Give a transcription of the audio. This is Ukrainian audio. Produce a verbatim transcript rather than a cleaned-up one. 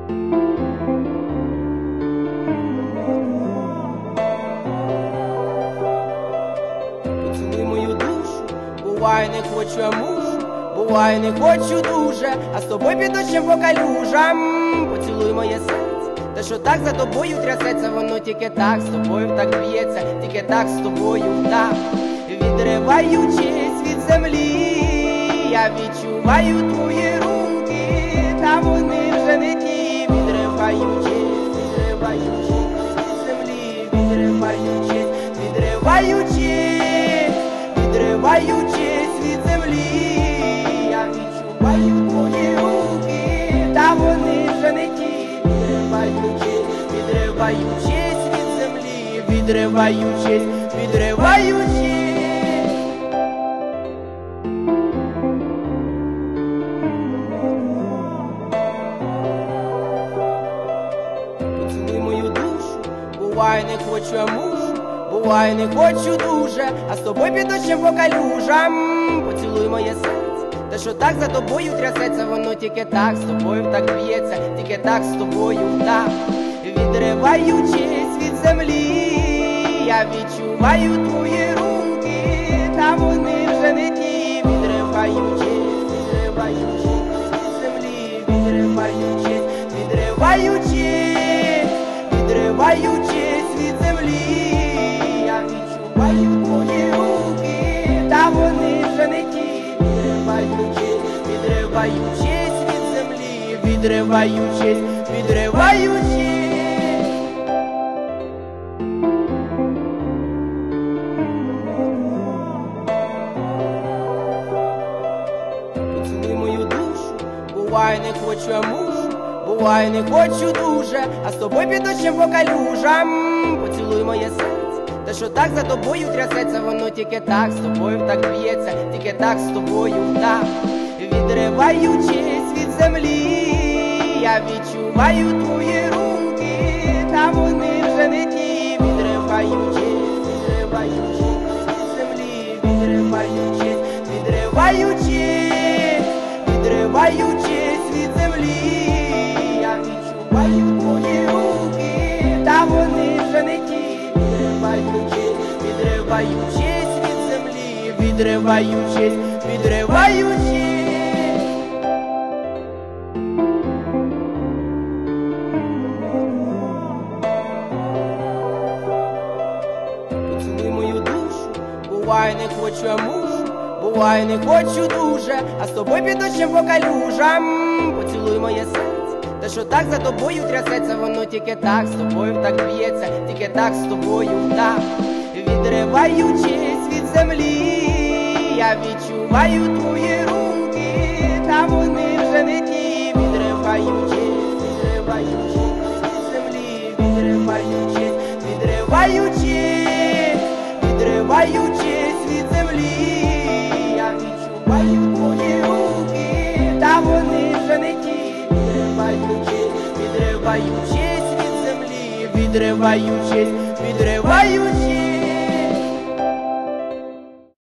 Поцілуй мою душу, буває не хочу, а мушу, буває не хочу дуже, а з тобою під дощем по калюжам. Поцілуй моє серце, те, що так за тобою трясеться, воно тільки так з тобою так б'ється, тільки так з тобою так. Відриваючись від землі, я відчуваю твої руки, та вони вже не ті. Відриваючись, відриваючись від землі, відриваючись, відриваючись, відриваючись від землі, я відчуваю твої руки, та вони вже не ті. Відриваючись, відриваючись від землі, відриваючись, відриваючись. Поцілуй мою душу, буває не хочу, а мушу, буває не хочу дуже, а з тобою під дощем по калюжам. Поцілуй моє серце, те, що так за тобою трясеться, воно тільки так з тобою так б'ється, тільки так з тобою так. Відриваючись від землі, я відчуваю твої руки, та вони вже не ті. Відриваючись, відриваючись від землі, відриваючись, відриваючись, відриваючись від землі, я відчуваю твої руки, та вони вже не ті. Відриваючись, відриваючись від землі, відриваючись, відриваючись. Поцілуй мою душу, буває не хочу, а мушу, буває не хочу дуже, а з тобою під дощем по калюжам. Поцілуй моє серце, те, що так за тобою трясеться, воно тільки так з тобою так б'ється, тільки так з тобою так. Відриваючись від землі, я відчуваю твої руки, та вони вже не ті. Відриваючись, відриваючись від землі, відриваючись, відриваючись, відриваючись від землі, я відчуваю твої руки, та вони вже не ті. Відриваючись, відриваючись від землі, відриваючись, відриваючись. Поцілуй мою душу, буває не хочу, а мушу, буває не хочу дуже, а з тобою під дощем по калюжам. Поцілуй моє серце, те, що так за тобою трясеться, воно тільки так з тобою так б'ється, тільки так з тобою так. Відриваючись від землі, я відчуваю твої руки, та вони вже не ті. Відриваючись, відриваючись від землі, відриваючись, відриваючись, відриваючись від землі, я відчуваю твої руки, та вони вже не ті. Відриваючись, відриваючись від землі, відриваючись, відриваючись.